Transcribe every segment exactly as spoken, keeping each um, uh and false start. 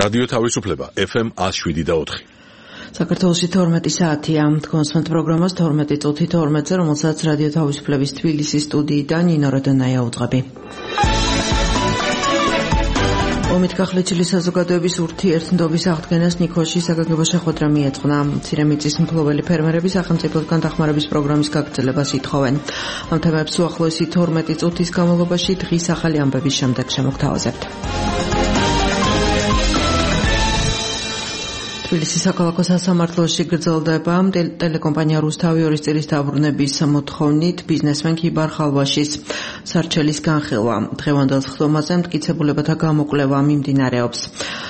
რადიო თავისუფლება ეფ ემ one oh seven და four. საქართველოში თორმეტი საათია. კონსვენტ პროგრამას თორმეტი წუთი თორმეტზე, რომელსაც რადიო თავისუფლების თბილისის სტუდიიდან ნინო როდონაია უძღვები. ომით გახლეჩილი საზოგადოების ურთიერთნდობის აღდგენას ნიქოში საგანგებო შეხვედრა მიეწყნა. მცირე მიწის მფლობელი ფერმერები სახელმწიფოსგან დახმარების პროგრამის გაგრძელებას ითხოვენ. ამ თემებს უახლოესი თორმეტი წუთის განმავლობაში დღის ახალი ამბების შემდეგ შემოგთავაზებთ. თბილისის საქალაქო სასამართლოში გრძელდება ტელეკომპანია რუსთავი ორის წილის დაბრუნების მოთხოვნით ბიზნესმენ ქიბარ ხალვაშის სარჩელის განხილვა. დღევანდელ სხდომაზე მტკიცებულებათა გამოკვლევა მიმდინარეობს.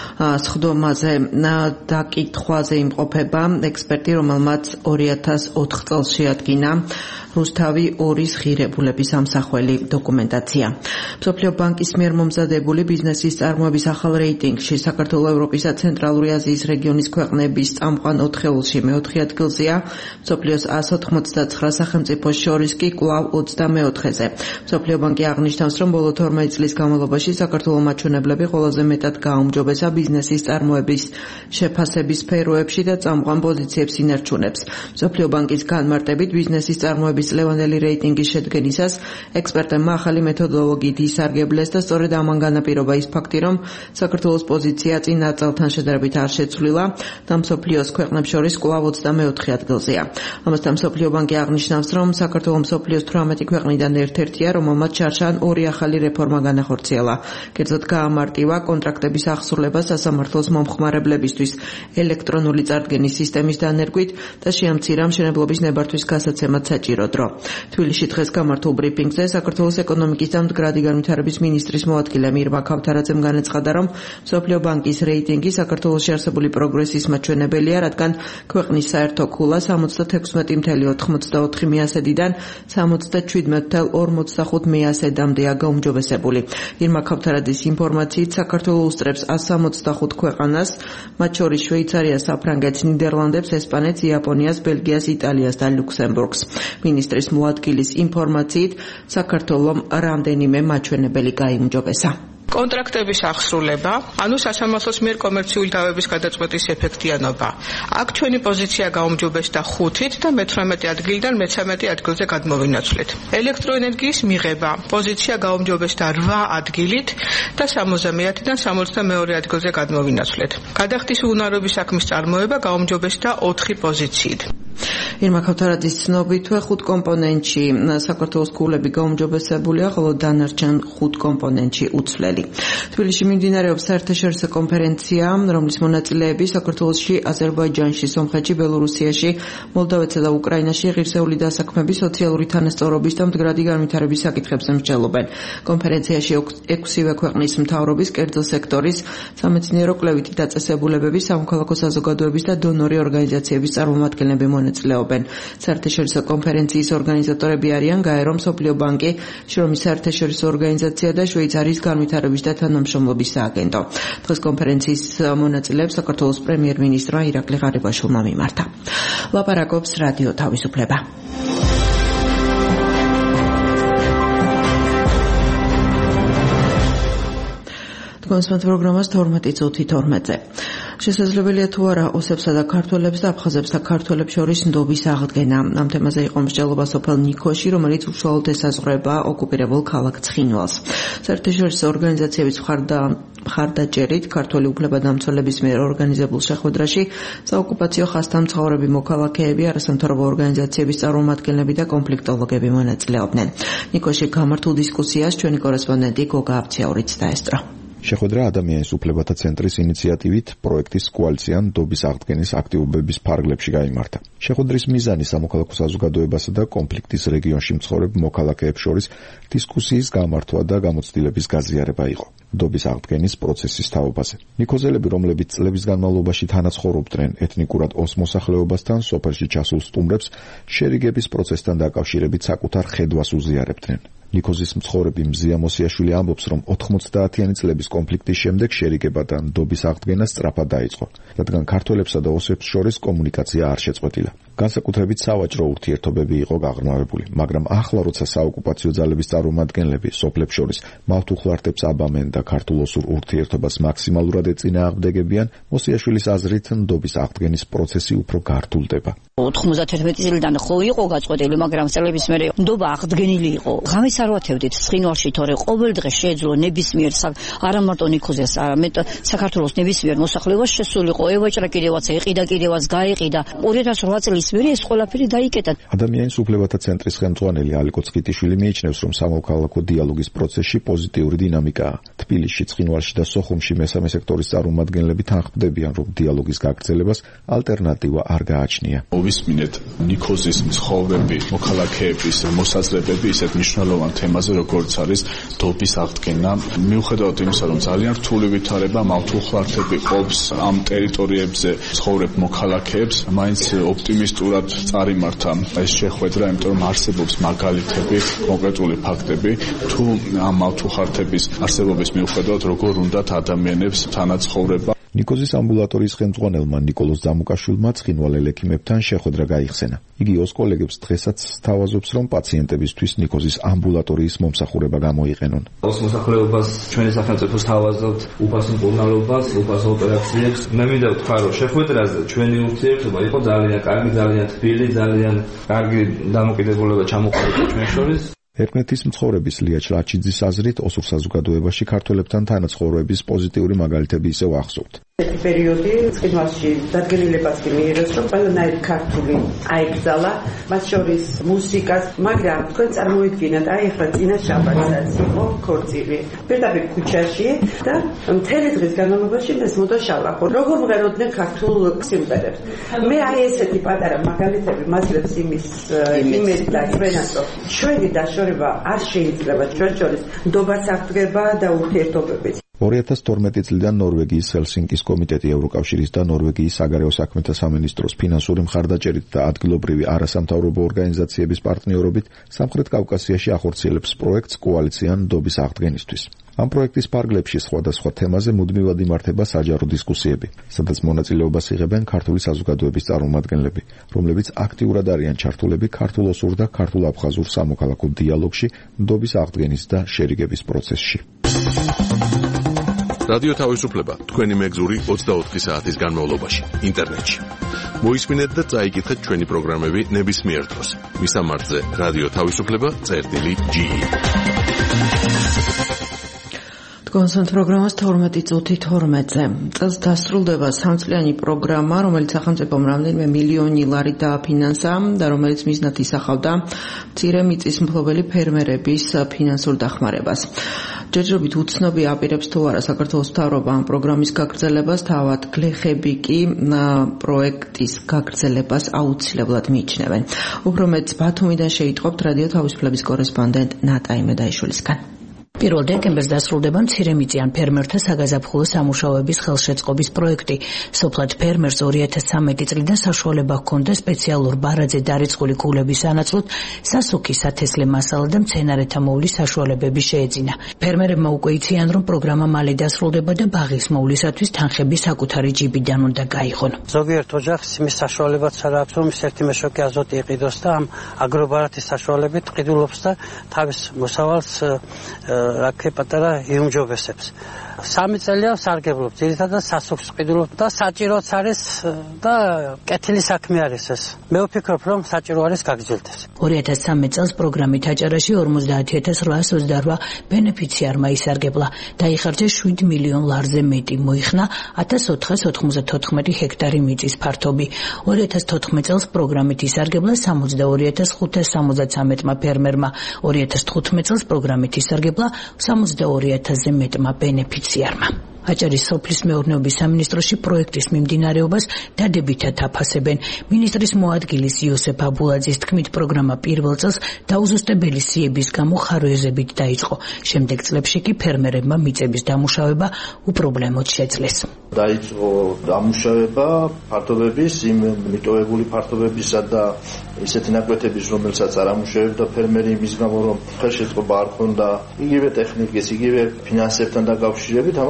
სხდომაზე დაკითხვაზე იმყოფება ექსპერტი, რომელმაც ორი ათას ოთხ წელს შეადგინა რუსთავი ორის ღირებულების ამსახველი დოკუმენტაცია. მსოფლიო ბანკის მიერ მომზადებული ბიზნესის წარმოების ახალ რეიტინგში საქართველოს, ევროპისა და ცენტრალური აზიის რეგიონის ქვეყნების წამყვან ოთხეულში მეოთხე ადგილზეა, მსოფლიოს one eighty-nine სახელმწიფოს შორის კი კვლავ ოცდამეოთხეზე. მსოფლიო ბანკი აღნიშნავს, რომ ბოლო თორმეტ წლის განმავლობაში საქართველოს მაჩვენებლები ყველაზე მეტად გააუმჯობესა ბიზნესის წარმოების შეფასების სფეროებში და წამყვან პოზიციებს ინარჩუნებს. მსოფლიო ბანკის განმარტებით ბიზნესის წარმოების ლევანდელი რეიტინგის შედგენისას ექსპერტებმა ახალი მეთოდოლოგიით ისარგებლეს და სწორედ ამან განაპირობა ის ფაქტი, რომ საქართველოს პოზიცია წინა წელთან შედარებით არ შეცვლილა და მსოფლიოს ქვეყნებს შორის კვლავ ოცდამეოთხე ადგილზეა. ამასთან მსოფლიო ბანკი აღნიშნავს, რომ საქართველოს მსოფლიოს თვრამეტი ქვეყნიდან ერთ-ერთია, რომელმაც ჩარჩან ორი ახალი რეფორმა განახორციელა. კერძოდ გაამარტივა კონტრაქტების აღსრულება სასამართლოს მომხმარებლებისთვის ელექტრონული წარდგენის სისტემის დანერგვით და შეამცირა მშენებლობის ნებართვის გასაცემად საჭირო დრო. თბილისში დღეს გამართულ ბრიფინგზე საქართველოს ეკონომიკის და მდგრადი განვითარების მინისტრის მოადგილე მირმა ქავთარაძემ განაცხადა, რომ მსოფლიო ბანკის რეიტინგი საქართველოში არსებული პროგრესის მაჩვენებელია, რადგან ქვეყნის საერთო ქულა სამოცდათექვსმეტი ფاصლე ოთხმოცდაოთხი მიასედიდან სამოცდაჩვიდმეტ ფაصლე ორმოცდახუთ მიასედამდეა გაუმჯობესებული. მირმა ქავთარაძის ინფორმაციით საქართველოს უსწრებს one სამოცდახუთ ქვეყანას, მათ შორის შვეიცარიას, საფრანგეთს, ნიდერლანდებს, ესპანეთს, იაპონიას, ბელგიას, იტალიას და ლუქსემბურგს. მინისტრის მოადგილის ინფორმაციით საქართველოს რამდენიმე მაჩვენებელი გაიმჯობესა. კონტრაქტების აღსრულება, ანუ სასამართლოს მიერ კომერციული დავების გადაწყვეტის ეფექტიანობა. აქ ჩვენი პოზიცია გაუმჯობესდა ხუთით და მეთვრამეტე ადგილიდან მეთერთმეტე ადგილზე გადმოვინაცვლეთ. ელექტროენერგიის მიღება, პოზიცია გაუმჯობესდა რვა ადგილით და სამოცდამეათიდან სამოცდამეორე ადგილზე გადმოვინაცვლეთ. გადახდის უნარობის საქმის წარმოება გაუმჯობესდა ოთხი პოზიციით. მირმა ქავთარაძის ცნობითვე ხუთ კომპონენტში საქართველოს ქულები გაუმჯობესებულია, ხოლო დანარჩენ ხუთ კომპონენტში უცვლელი. თბილისში მიმდინარეობს საერთაშორისო კონფერენცია, რომლის მონაწილეები საქართველოში, აზერბაიჯანში, სომხეთში, ბელორუსიაში, მოლდოვეთსა და უკრაინაში ღირსეული დასაქმების, სოციალური თანასწორობის და მდგრადი განვითარების საკითხებზე მსჯელობენ. კონფერენციაში ექვსივე ქვეყნის მთავრობის, კერძო სექტორის, სამეცნიერო კვლევითი დაწესებულებების, სამოქალაქო საზოგადოების და დონორი ორგანიზაციების წარმომადგენლები მონაწილეობენ. საერთაშორისო კონფერენციის ორგანიზატორები არიან გაერო, მსოფლიო ბანკი, შრომის საერთაშორისო ორგანიზაცია და შვეიცარიის განვითარების და თანამშრომლობის სააგენტო. დღეს კონფერენციის მონაწილეებს საქართველოს პრემიერ-მინისტრმა ირაკლი ღარიბაშვილმა მიმართა. ლაპარაკობს რადიო თავისუფლება. კონსვენტ პროგრამას თორმეტი წუთი თორმეტზე. შესაძლებელია თუ არა ოსებსა და ქართველებს და აფხაზებს და ქართველებს შორის ნდობის აღდგენა. ამ თემაზე იყო მსჯელობა სოფელ ნიქოში, რომელიც უშუალოდ ესაზღვრება ოკუპირებულ ქალაქ ცხინვალს. საერთაშორისო ორგანიზაციების მხარდაჭერით ქართველი უფლებადამცველების მიერ ორგანიზებულ შეხვედრაში საოკუპაციო ხაზთან მცხოვრები მოქალაქეები, არასამთავრობო ორგანიზაციების წარმომადგენლები და კონფლიქტოლოგები მონაწილეობდნენ. ნიქოში გამართულ დისკუსიას ჩვენი კორესპონდენტი გოგა აბციაურიც დაესწრო. შეხვედრა ადამიანის უფლებათა ცენტრის ინიციატივით პროექტის კოალიცია ნდობის აღდგენის აქტივობების ფარგლებში გაიმართა. შეხვედრის მიზანი სამოქალაქო საზოგადოებასა და კონფლიქტის რეგიონში მცხოვრებ მოქალაქეებს შორის დისკუსიის გამართვა და გამოცდილების გაზიარება იყო. ნდობის აღდგენის პროცესის თაობაზე. ნიქოზელები, რომლებიც წლების განმავლობაში თანაცხოვრობდნენ ეთნიკურად ოს მოსახლეობასთან, სოფელში ჩასულ სტუმრებს შერიგების პროცესთან დაკავშირებით საკუთარ ხედვას უზიარებდნენ. ნიქოზის მცხოვრები მზია მოსიაშვილი ამბობს, რომ ოთხმოცდაათიანი წლების კონფლიქტის შემდეგ შერიგება და ნდობის აღდგენა სწრაფად დაიწყო, რადგან ქართველებსა და ოსებს შორის კომუნიკაცია არ შეწყვეტილა. განსაკუთრებით სავაჭრო ურთიერთობები იყო გაღრმავებული, მაგრამ ახლა როცა საოკუპაციო ძალების წარმომადგენლები სოფლებს შორის მავთუხლართებს აბამენ და ქართულ-ოსურ ურთიერთობას მაქსიმალურად ეწინააღმდეგებიან, მოსიაშვილის აზრით ნდობის აღდგენის პროცესი უფრო გართულდება. ოთხმოცდაათერთმეტი წლიდან ხო იყო გაწყვეტილი, მაგრამ წლების მერე ნდობა აღდგენილი იყო. ღამეს არ ვათევდით ცხინვალში, თორე ყოველ დღე შეეძლო ნებისმიერ არა მარტო ნიქოზეს, არამედ საქართველოს ნებისმიერ მოსახლეობას შესულიყო, ევაჭრა კიდევაც, ეყიდა კიდევაც, გაეყიდა. ორი ათას რვა წლის მერე ეს ყველაფერი დაიკეტა. ადამიანის უფლებათა ცენტრის ხელმძღვანელი ალიკო წკიტიშვილი მიიჩნევს, რომ სამოქალაქო დიალოგის პროცესში პოზიტიური დინამიკაა. თბილისში, ცხინვალში და სოხუმში მესამე სექტორის წარმომადგენლები თანხმდებიან, რომ დიალოგის გაგრძელებას ალტერნატივა არ გააჩნია. მოვისმინეთ ნიქოზის მცხოვრები მოქალაქეების მოსაზრებები ისეთ მნიშვნელოვან თემაზე, როგორც არის ნდობის აღდგენა. მიუხედავად იმისა, რომ ძალიან რთული ვითარება მავთუხლართები ყოფს ამ ტერიტორიებზე ცხოვრებ მოქალაქეებს, მაინც ოპტიმისტურად წარიმართა ეს შეხვედრა, იმიტომ რომ არსებობს მაგალითები, კონკრეტული ფაქტები, თუ ამ მავთუხლართების არსებობის მიუხედავად როგორ უნდათ ადამიანებს თანაცხოვრება. ნიკოზის ამბულატორიის ხელმძღვანელმა ნიკოლოზ ზამუკაშვილმა ცხინვალელ ექიმებთან შეხვედრა გაიხსენა. იგი ოს კოლეგებს დღესაც სთავაზობს, რომ პაციენტებისთვის ნიკოზის ამბულატორიის მომსახურება გამოიყენონ. ოს მოსახლეობას ჩვენი სახელმწიფო სთავაზობთ უფასო მკურნალობას, უფასო ოპერაციებს. მე მინდა ვთქვა, რომ შეხვედრაზე ჩვენი ურთიერთობა იყო ძალიან კარგი, ძალიან თბილი, ძალიან კარგი დამოკიდებულება ჩამოყალიბდა ჩვენ შორის. ერკნეთის მცხოვრების ლია ჩლაჩიძის აზრით, ოსურ საზოგადოებაში ქართველებთან თანაცხოვრების პოზიტიური მაგალითები ისევ ახსოვთ. ერთი პერიოდი ცხინვალში დადგენილებას კი მიიღეს, რომ ყველანაირი ქართული აიკრძალა, მათ შორის მუსიკას, მაგრამ თქვენ წარმოიდგინეთ, აი ახლა წინა შაბათსაც იყო ქორწილი. პირდაპირ ქუჩაში და მთელი დღის განმავლობაში მესმოდა შალახო. როგორ მღეროდნენ ქართულ სიმღერებს. მე აი ესეთი პატარა მაგალითები მაძლევს იმის იმის და ჩვენას, რომ ჩვენი დაშორება არ შეიძლება ჩვენ შორის ნდობას აღდგება და ურთიერთობებით. ორი ათას თორმეტი წლიდან ნორვეგიის ჰელსინკის კომიტეტი ევროკავშირის და ნორვეგიის საგარეო საქმეთა სამინისტროს ფინანსური მხარდაჭერით და ადგილობრივი არასამთავრობო ორგანიზაციების პარტნიორობით სამხრეთ კავკასიაში ახორციელებს პროექტს კოალიცია ნდობის აღდგენისთვის. ამ პროექტის ფარგლებში სხვადასხვა თემაზე მუდმივად იმართება საჯარო დისკუსიები, სადაც მონაწილეობას იღებენ ქართული საზოგადოების წარმომადგენლები, რომლებიც აქტიურად არიან ჩართულები ქართულ-ოსურ და ქართულ-აფხაზურ სამოქალაქო დიალოგში, ნდობის აღდგენის და შერიგების პროცესში. რადიო თავისუფლება თქვენი მეგზური ოცდაოთხი საათის განმავლობაში ინტერნეტში. მოისმინეთ და წაიკითხეთ ჩვენი პროგრამები ნებისმიერ დროს. მისამართზე რადიო თავისუფლება წერტილი ჯი. კონსერტ პროგრამას თორმეტი წუთი თორმეტზე. წელს დასრულდება სამწლიანი პროგრამა, რომელიც სახელმწიფომ რამდენიმე მილიონი ლარი დააფინანსა და რომელიც მიზნად ისახავდა მცირე მიწის მფლობელი ფერმერების ფინანსურ დახმარებას. ჯერჯერობით უცნობი აპირებს თუ არა საქართველოს მთავრობა ამ პროგრამის გაგრძელებას, თავად გლეხები კი პროექტის გაგრძელებას აუცილებლად მიიჩნევენ. უფრო მეტს ბათუმიდან შეიტყობთ რადიო თავისუფლების კორესპონდენტ ნატა იმედაიშვილისგან. პირველ დეკემბერს დასრულდება მცირემიწიან ფერმერთა საგაზაფხულო სამუშაოების ხელშეწყობის პროექტი. სოფლად ფერმერს ორი ათას სამი წლიდან საშუალება ჰქონდა სპეციალურ ბარაძე დარიცხული კულების სანაცვლოდ სასუქი, სათესლე მასალა და მცენარეთა მოვლის საშუალებები შეეძინა. ფერმერებმა უკვე იციან, რომ პროგრამა მალე დასრულდება და ბაღის მოვლისათვის თანხები საკუთარი ჯიბიდან უნდა გაიღონ. ზოგიერთ ოჯახს იმის საშუალებაც არ აქვს, რომ ის ერთი მეშოკი აზოტი იყიდოს და ამ აგრობარათის საშუალებით ყიდულობს და თავის მოსავალს რაკე პატარა იუმჯობესებს. სამი წელია სარგებლობ, ძირითადად სასუქს ყიდულობ და საჭიროც არის და კეთილი საქმე არის ეს. მე ვფიქრობ, რომ საჭირო არის გაგრძელდეს. ორი ათას სამი წელს პროგრამით აჭარაში ორმოცდაათი ათას რვაას ოცდარვა ბენეფიციარმა ისარგებლა. დაიხარჯა შვიდ მილიონ ლარზე მეტი, მოიხსნა ათას ოთხას ოთხმოცდათოთხმეტი ჰექტარი მიწის ფართობი. ორი ათას თოთხმეტ წელს პროგრამით ისარგებლა სამოცდაორი ათას ხუთას სამოცდათრამეტმა ფერმერმა. ორი ათას თხუთმეტ წელს პროგრამით ისარგებლა სამოცდაორი ათასზე მეტმა ბენეფიციარმა. აჭარის სოფლის მეურნეობის სამინისტროში პროექტის მიმდინარეობას დადებითად აფასებენ. მინისტრის მოადგილის იოსებ აბულაძის თქმით, პროგრამა პირველ წელს დაუზუსტებელი სიების გამო ხაროეზებით დაიწყო. შემდეგ წლებში კი ფერმერებმა მიწების დამუშავება უპრობლემოდ შეძლეს. დაიწყო დამუშავება ფართობების, იმ მიტოვებული ფართობებისა და ისეთი ნაკვეთების, რომელსაც არ ამუშავებდა ფერმერი იმის გამო, რომ ხელშეწყობა არ ჰქონდა იგივე ტექნიკის, იგივე ფინანსებთან დაკავშირებით, ამან გარკვეულ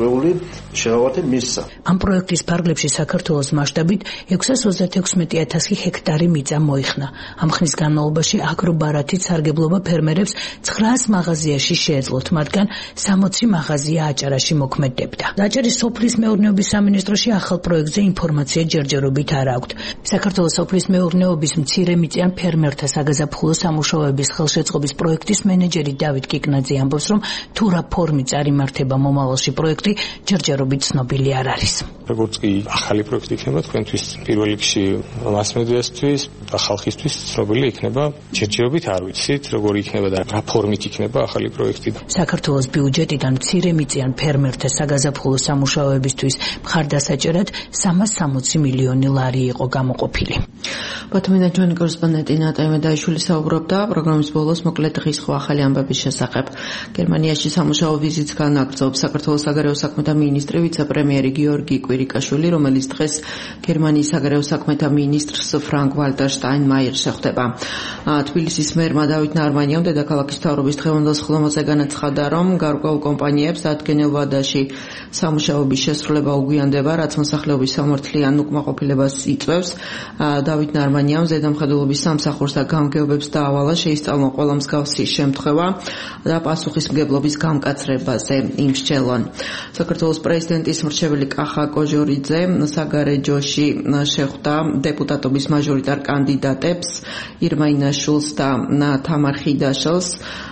გარკვეული შეღავათი მისცა. ამ პროექტის ფარგლებში საქართველოს მასშტაბით ექვსას ოცდაექვსმეტი ათასი ჰექტარი მიწა მოიხსნა. ამ ხნის განმავლობაში აგრობარათით სარგებლობა ფერმერებს ცხრაას მაღაზიაში შეეძლოთ, მათგან სამოცი მაღაზია აჭარაში მოქმედებდა. აჭარის სოფლის მეურნეობის სამინისტროში ახალ პროექტზე ინფორმაცია ჯერჯერობით არ აქვთ. საქართველოს სოფლის მეურნეობის მცირემიწიან ფერმერთა საგაზაფხულო სამუშაოების ხელშეწყობის პროექტის მენეჯერი დავით კიკნაძე ამბობს, რომ თუ რა ფორმით წარიმართება მომავალში პროექტი ჯერჯერობით ცნობილი არ არის. როგორც კი ახალი პროექტი იქნება თქვენთვის პირველ რიგში მასმედიასთვის და ხალხისთვის ცნობილი იქნება ჯერჯერობით არ ვიცით როგორი იქნება და რა ფორმით იქნება ახალი პროექტი. საქართველოს ბიუჯეტიდან მცირემიწიან ფერმერთა საგაზაფხულო სამუშაოებისთვის მხარდასაჭერად სამას სამოცი მილიონი ლარი იყო გამოყოფილი. ბათუმიდან ჩვენი კორესპონდენტი ნატა იმედაიშვილი საუბრობდა პროგრამის ბოლოს მოკლედ დღის ხო ახალი ამბების შესახებ. გერმანიაში სამუშაო ვიზიტს განაგრძობს საქართველოს საგარეო საქმეთა მინისტრი ვიცე-პრემიერი გიორგი კვირიკაშვილი, რომელიც დღეს გერმანიის საგარეო საქმეთა მინისტრს ფრანკ ვალტერ შტაინმაიერს შეხვდება. თბილისის მერმა დავით ნარმანიამ დედაქალაქის მთავრობის დღევანდელ სხდომაზე განაცხადა, რომ გარკვეულ კომპანიებს დადგენილ ვადაში სამუშაოების შესრულება უგვიანდება, რაც მოსახლეობის სამართლიან უკმაყოფილებას იწვევს. დავით ნარმანიამ ზედამხედველობის სამსახურს და გამგეობებს დაავალა შეისწავლა ყველა მსგავსი შემთხვევა და პასუხისმგებლობის გამკაცრებაზე იმსჯელონ. საქართველოს პრეზიდენტის მრჩეველი კახა კოჟორიძე საგარეჯოში შეხვდა დეპუტატობის მაჟორიტარ კანდიდატებს ირმა ინაშვილს და თამარ ხიდაშელს.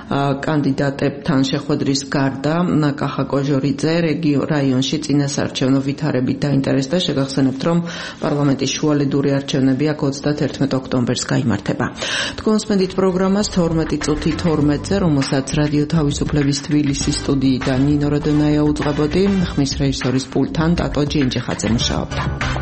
კანდიდატებთან შეხვედრის გარდა კახა კოჟორიძე რაიონში წინასაარჩევნო ვითარებით დაინტერესდა. შეგახსენებთ, რომ პარლამენტის შუალედური არჩევნები აქ ოცდათერთმეტ ოქტომბერს გაიმართება. თქვენსმენდით პროგრამას თორმეტი წუთი თორმეტზე, რომელსაც რადიო თავისუფლების თბილისის სტუდიიდან ნინო როდონაია უძღვებოდი, ხმის რეჟისორის პულტთან ტატო ჯენჯიხაძე მუშაობდა.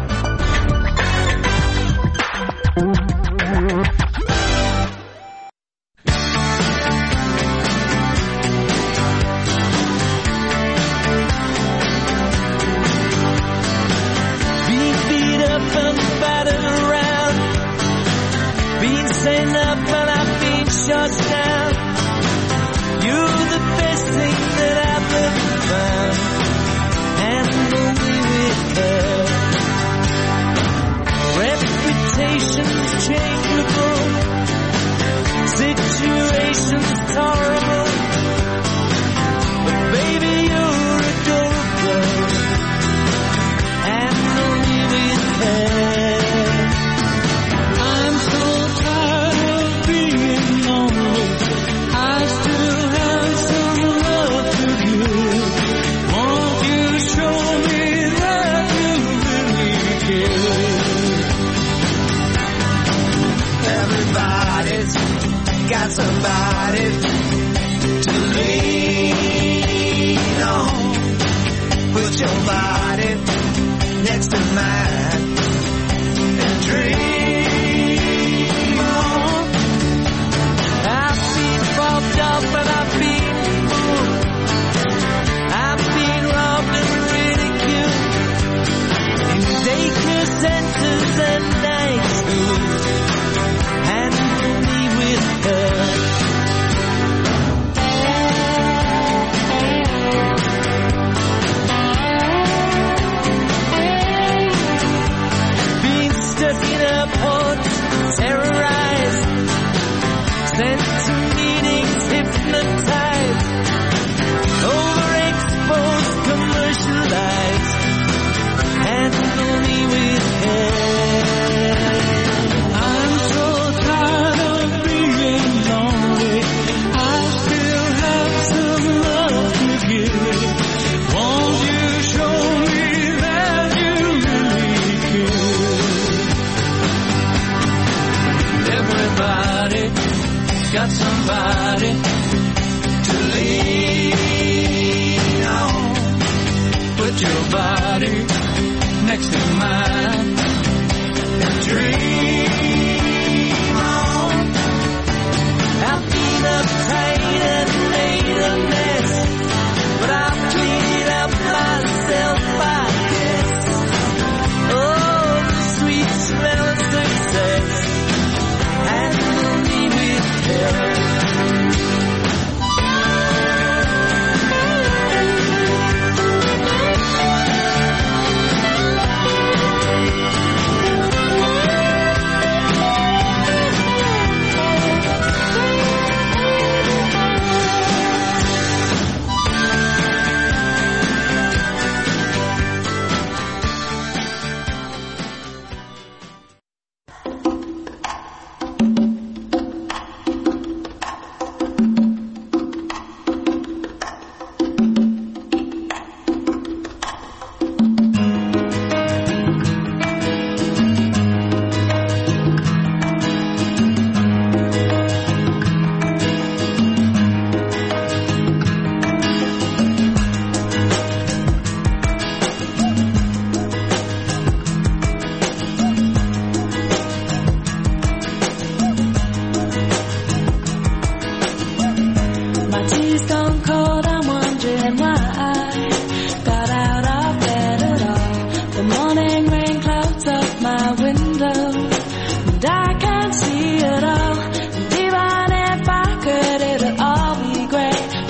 Got somebody to lean on. Put your body next to mine and dream on. I've been uptight and made a mess, but I've cleaned up myself, I guess. Oh, the sweet smell of success. Handle me with care.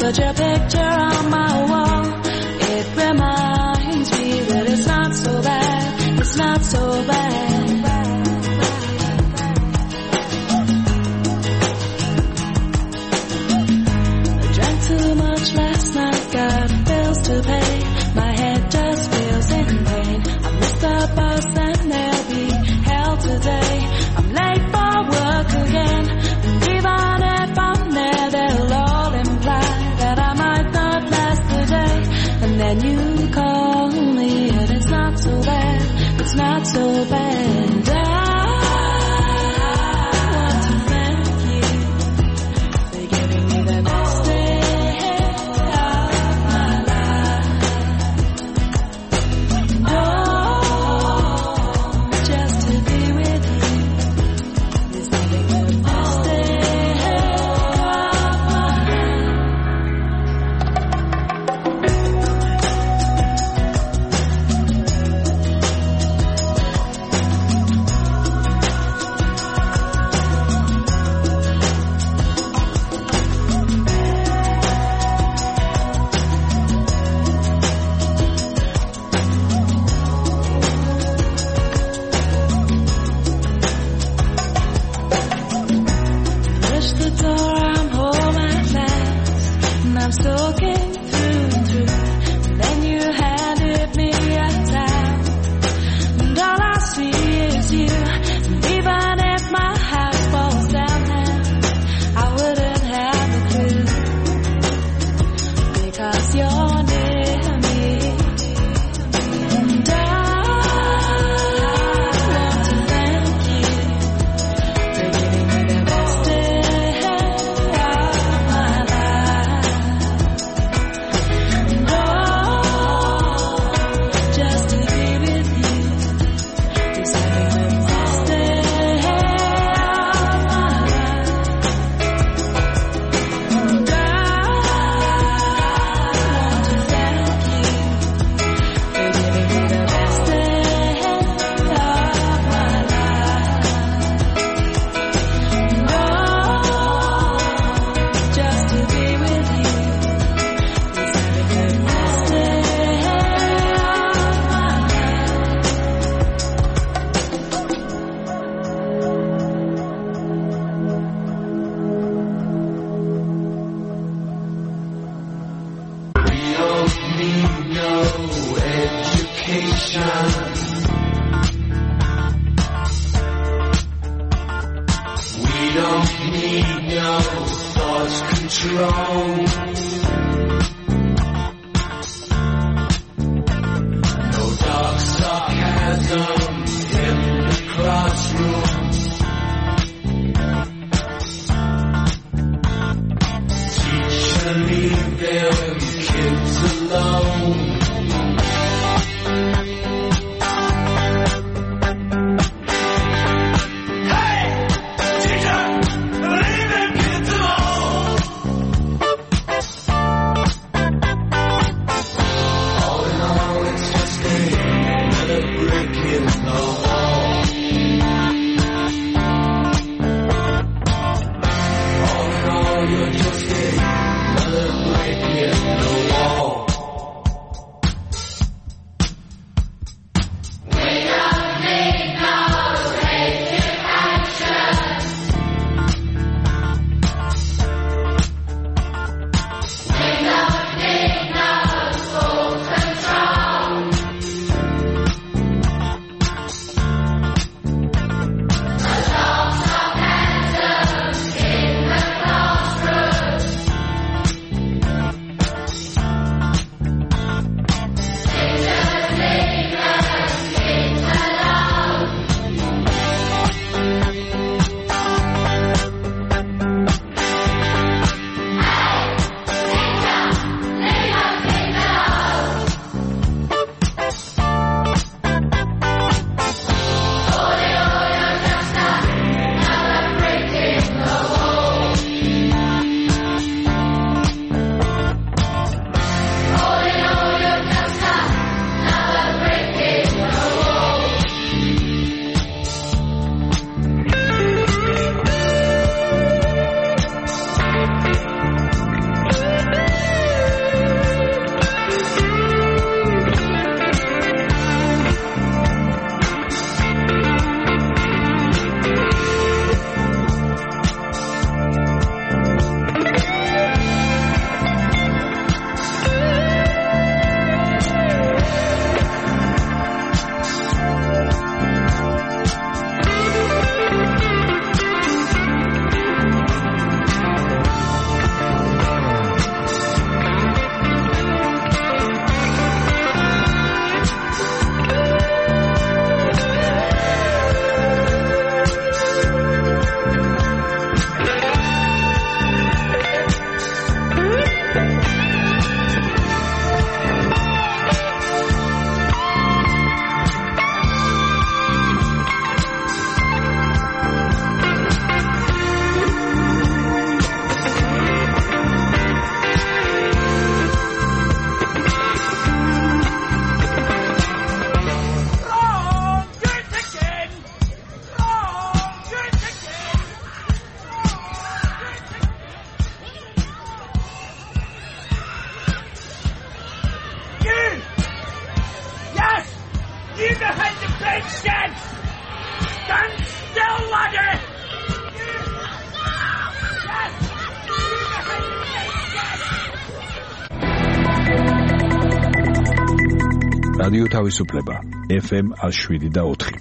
put your picture on my wall. It reminds me that it's not so bad, it's not so bad. I drank too much last night, got bills to pay. My head just feels in pain. I missed the bus and there'll be hell today. I'm late for work again, and even if I'm there, they'll all imply that I might not last the day. And then you call me, and it's not so bad, it's not so bad. I want to thank you for giving me the best day of my life. Oh, just to be with you is having the best day of my life. Push the door, I'm home at last, and I'm soaking through and through. And then you handed me a towel, and all I see is you. And even if my house falls down now, I wouldn't have a clue, because you're near me. And I want to thank you for giving me the best day of my life. And oh, just to be with you is having the best day of my life. And I want to thank you for giving me the best day of my life. And oh, just to be with you is having the best day of my We don't need no education. We don't need no thought control. No dark sarcasm in the classroom. Teacher, leave them kids alone. Hey! Teacher! Leave them kids alone! All in all, it's just another brick in the wall. All in all, you're just another brick in the wall. We don't need no education. We don't need no school control. A long sarcasm in the classroom. რადიო თავისუფლება ეფ ემ one oh seven და four.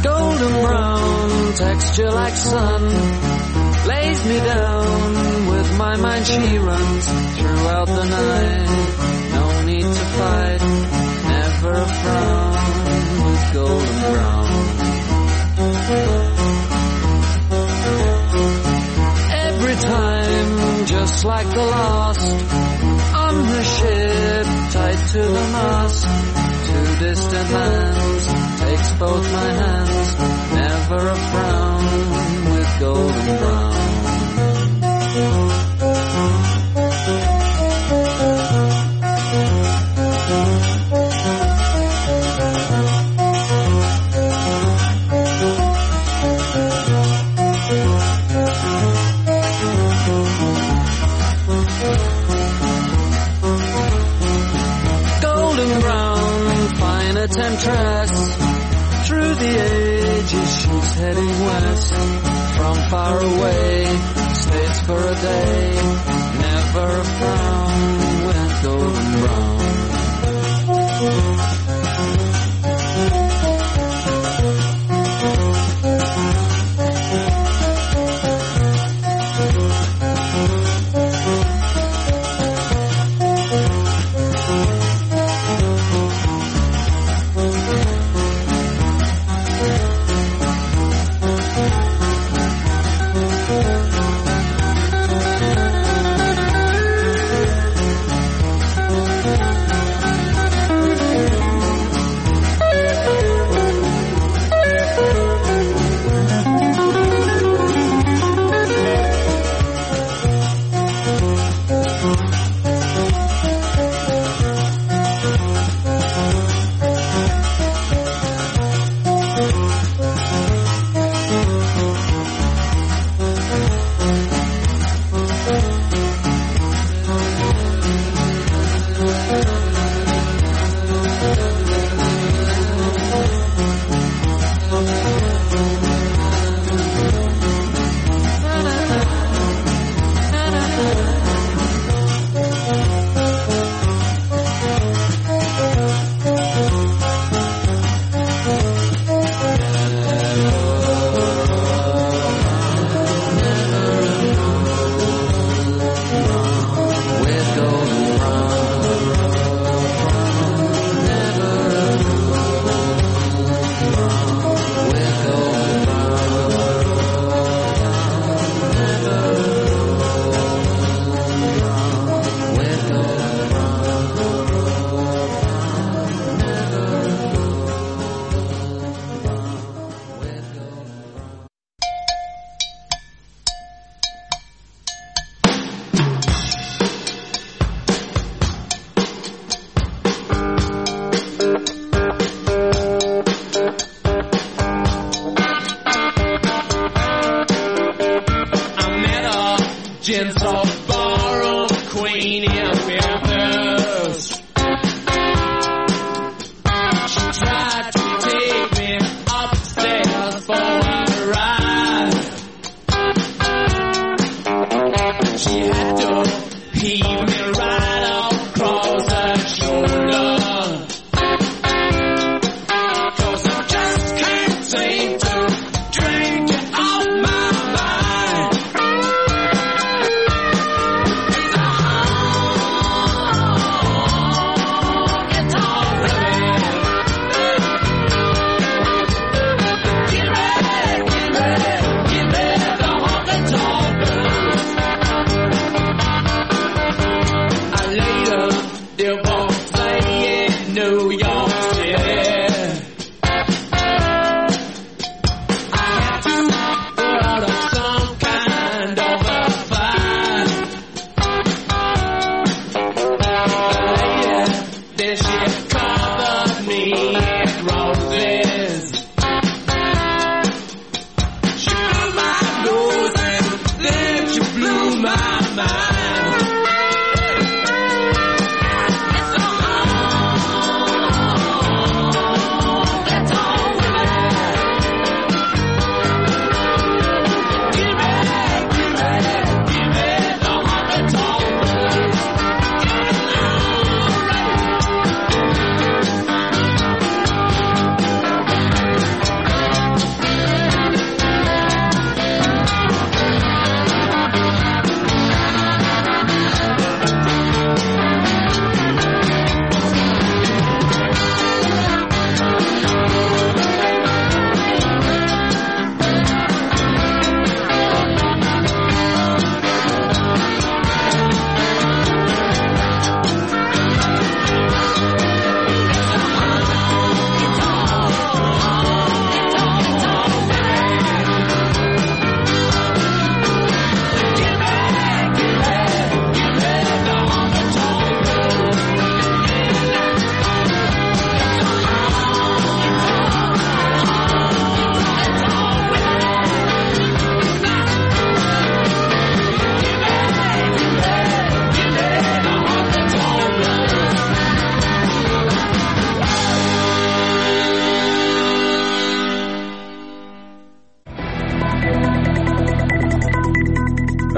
texture like sun lays me down with my mind she runs throughout the night. No need to fight, never a frown, with golden brown. Every time, just like the last, on the ship, tied to the mast. Two distant lands, takes both my hands, never a frown, with golden brown. Temptress, through the ages she's heading west. From far away, stays for a day, never a frown, with golden brown. Oh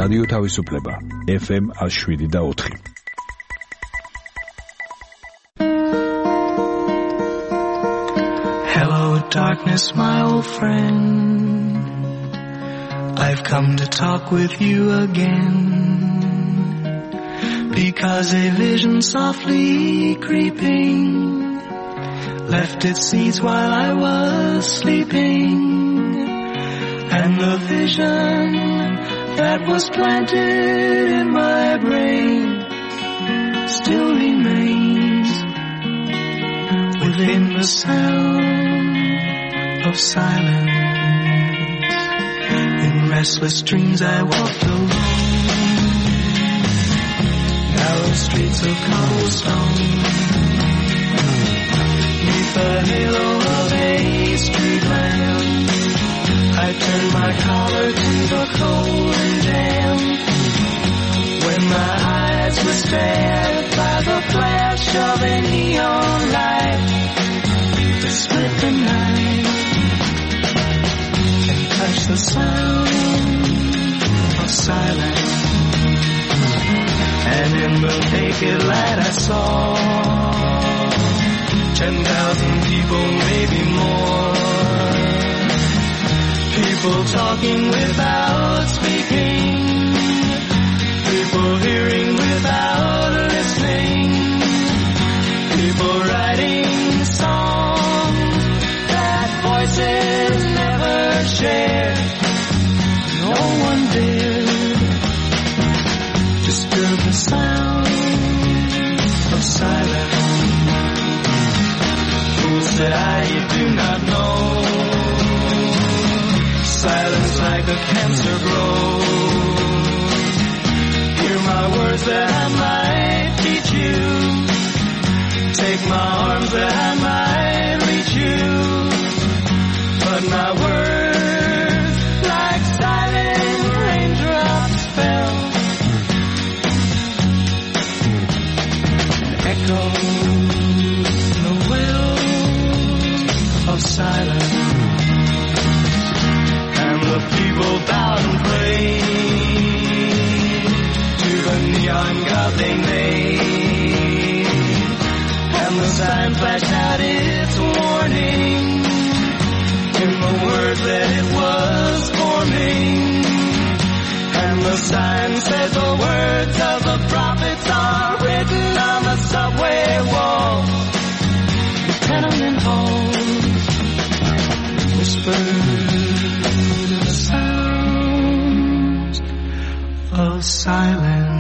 რადიო თავისუფლება ეფ ემ შვიდი და ოთხი. Hello darkness my old friend, I've come to talk with you again, because a vision softly creeping left its seeds while I was sleeping, and the vision that was planted in my brain still remains within the sound of silence. In restless dreams I walked alone, narrow streets of cobblestone, neath the halo of a street lamp. I turned my collar to the cold and damp, when my eyes were stared by the flash of a neon light that split the night and touched the sound of silence. And in the naked light I saw ten thousand people, maybe more, people talking without speaking, people hearing without listening, people writing songs that voices never shared. No one dared disturb the sound of silence. Who said I do not know? Silence like a cancer grows. Hear my words that I might teach you. Take my arms that I might reach you. But my words like silent raindrops fell, echoed in the wells of silence. The people bowed and prayed to the neon god they made, and the sign flashed out its warning in the words that it was forming, and the sign said the words of the prophets are written on the subway walls, the tenement halls, whispered of silence.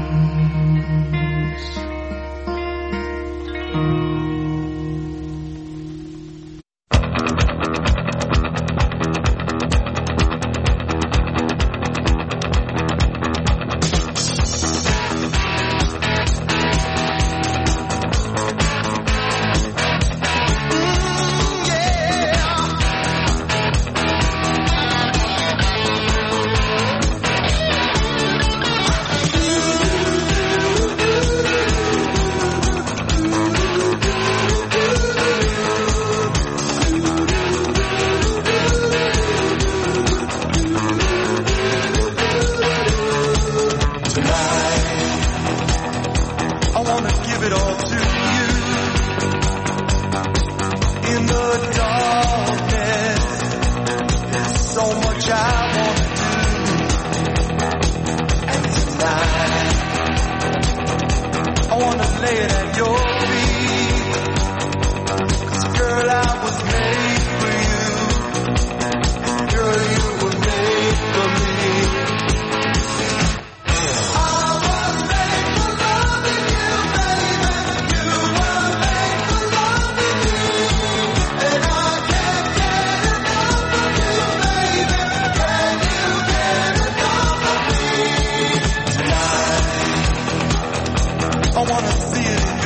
I wanna see it.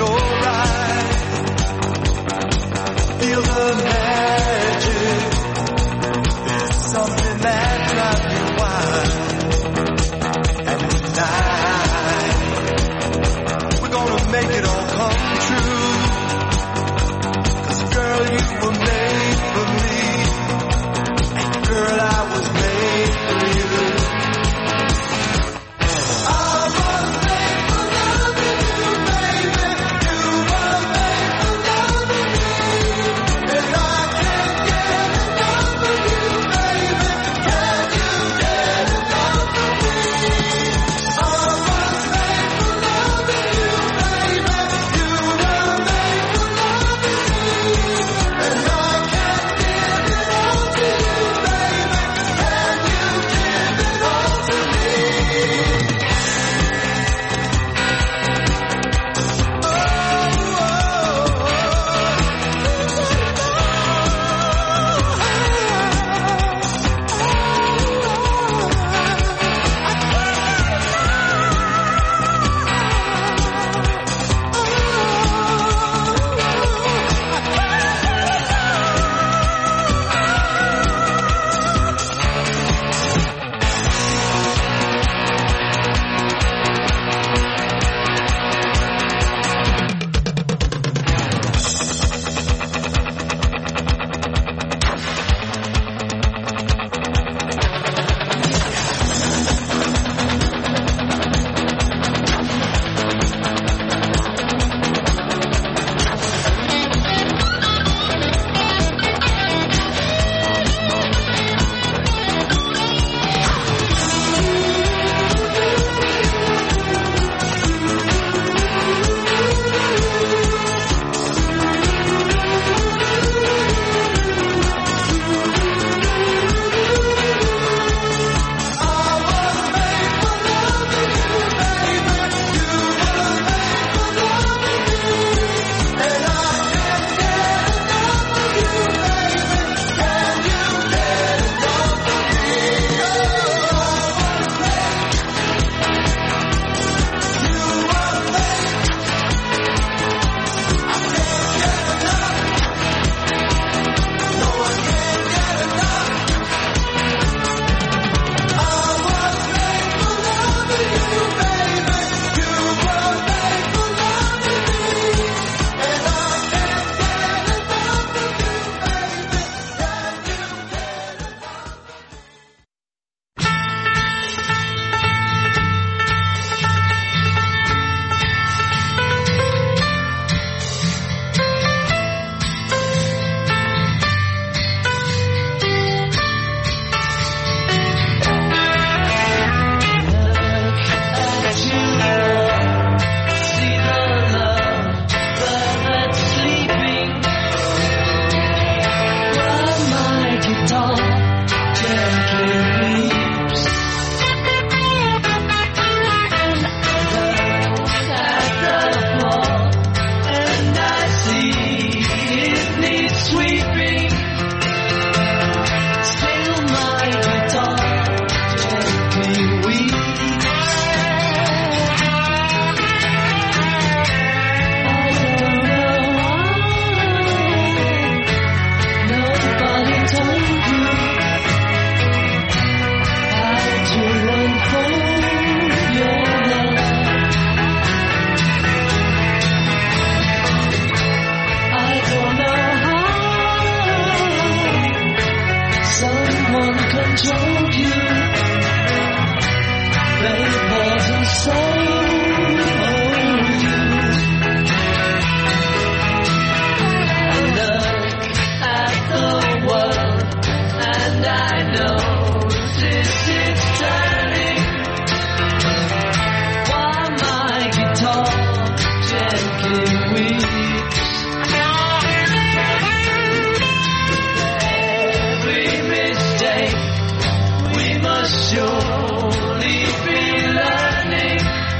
slowly be learning.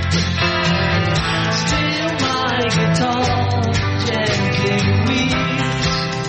Still my guitar gently weeps.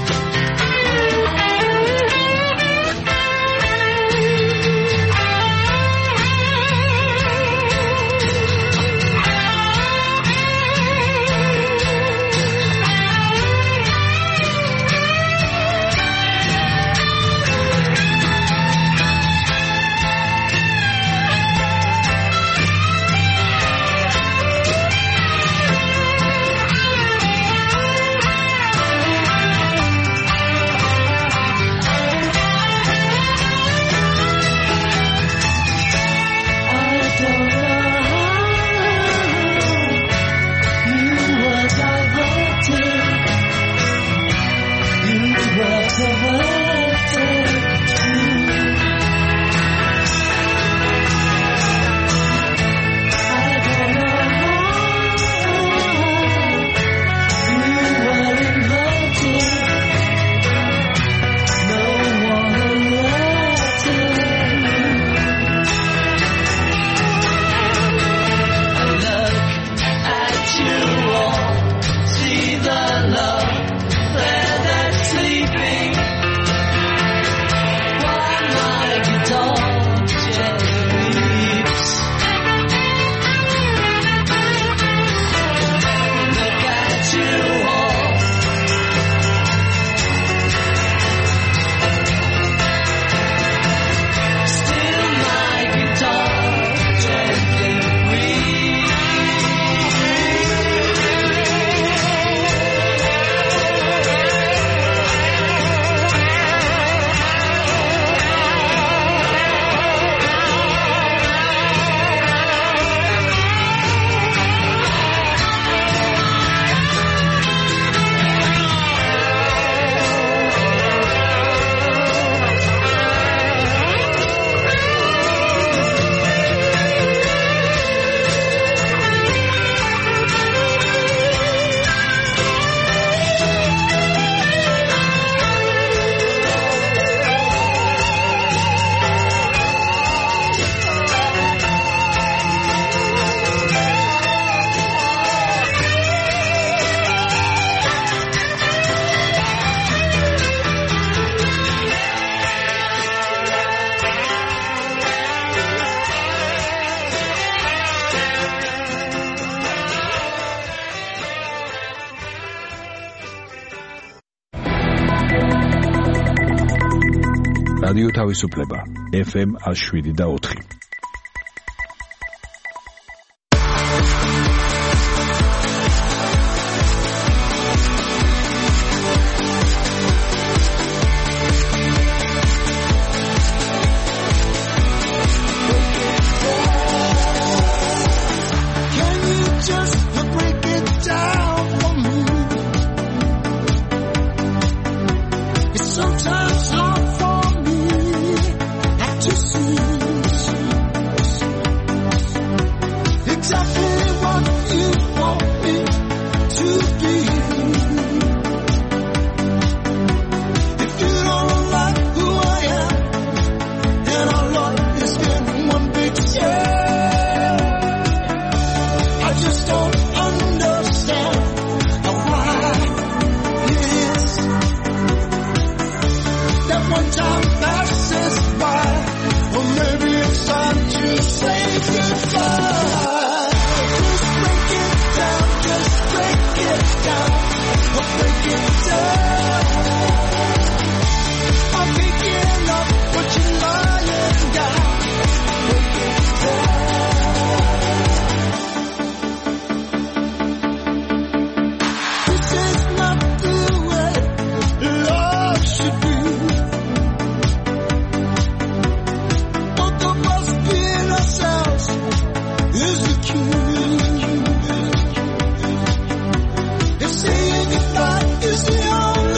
რადიო თავისუფლება ეფ ემ შვიდი და ოთხი. Saying goodbye is the only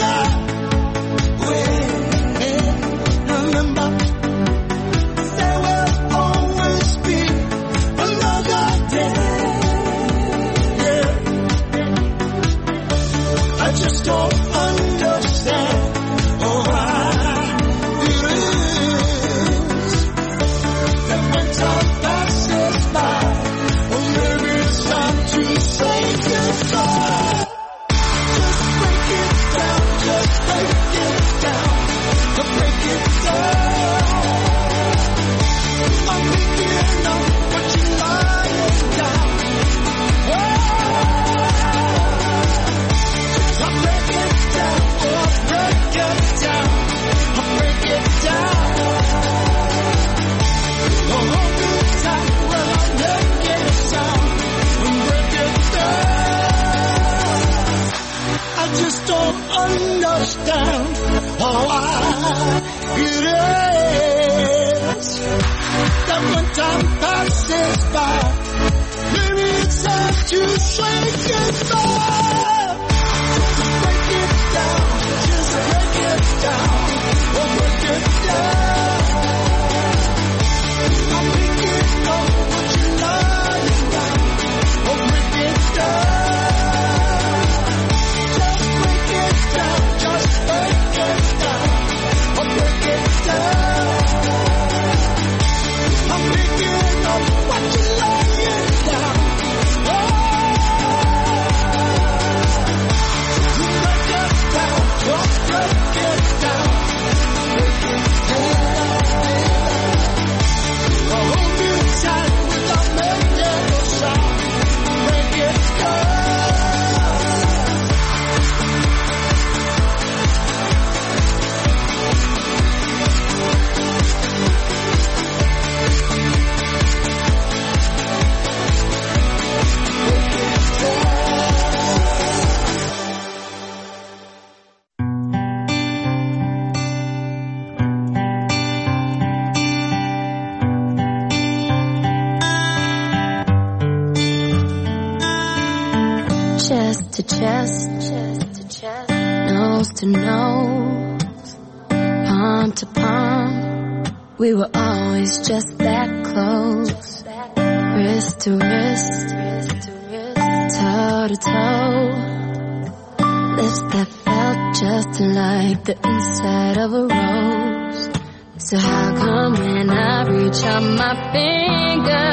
chest, chest to chest, nose to nose, palm to palm. We were always just that close, wrist to wrist, toe to toe, lips that felt just like the inside of a rose. So how come when I reach out my finger,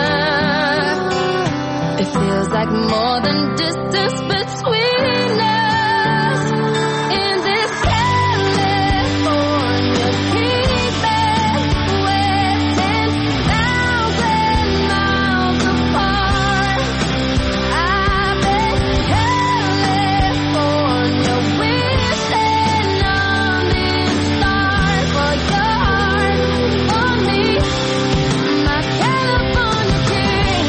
it feels like more than distance between us in this California seabed, we're ten thousand miles apart. I've been California wishing on these stars for your heart, for me, my California king.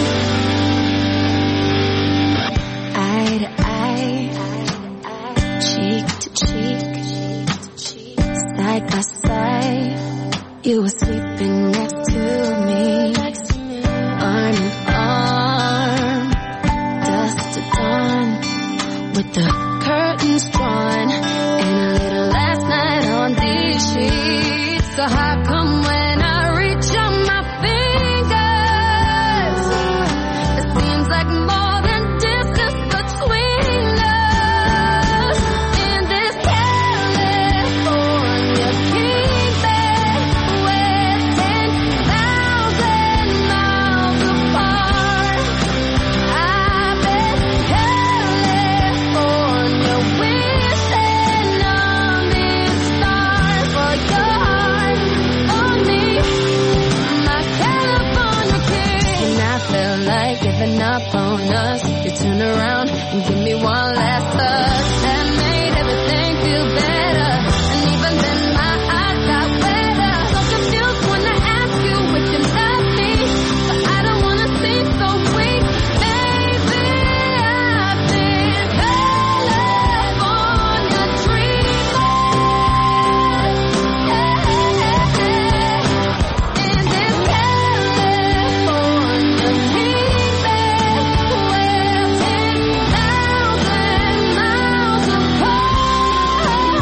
Eye to eye, cheek to cheek, side by side, you were sleeping next to me, arm in arm, dusk to dawn, with the curtains drawn, and a little last night on these sheets. So how come when I reach on my fingers, it seems like more than distance between us in this California seabed, we're ten thousand miles apart. I've been California wishing on these stars for your heart, for me, my California king. And I felt like giving up on us. You turn around and give me one last touch that made everything feel better. And even then my eyes got wetter. So confused when I ask you if you love me, but I don't wanna seem so weak. Baby, I've been California dreaming in this California seabed, we're ten thousand miles apart.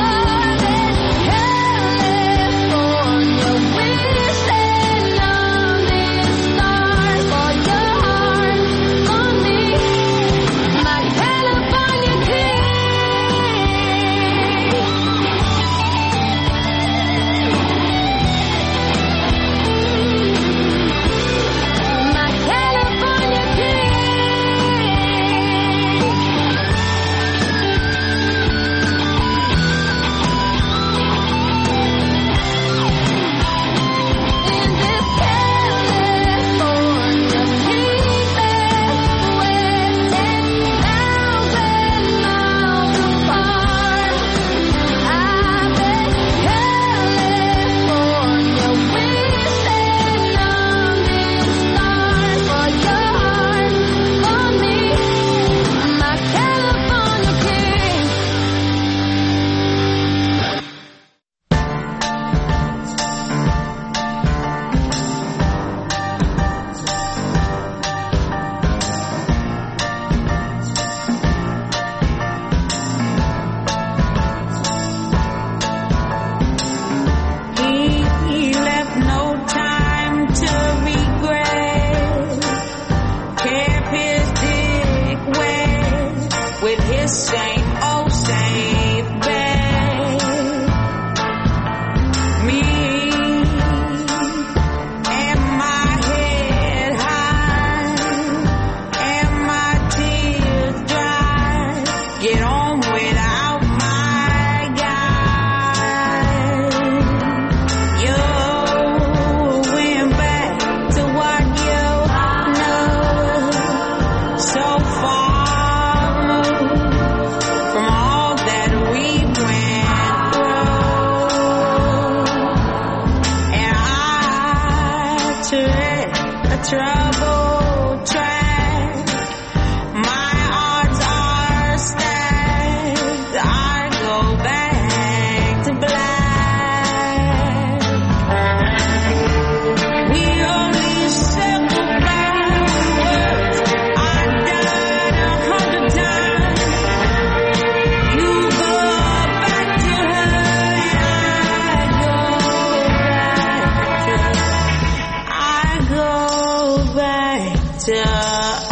California wishing on these stars for your heart, for me, my California king. My California king. In this California seabed, we're ten thousand miles apart. I've been California wishing on these stars for your heart, for me, my California king. He left no time to regret. Kept his dick wet with his same old safe bet. Me and my head high and my tears dry. Get on without my guy. You went back to what you know, so far removed from all that we went through. And I tread a troubled track. My odds are stacked. I go back to black. We only circle back words I've done a hundred times. to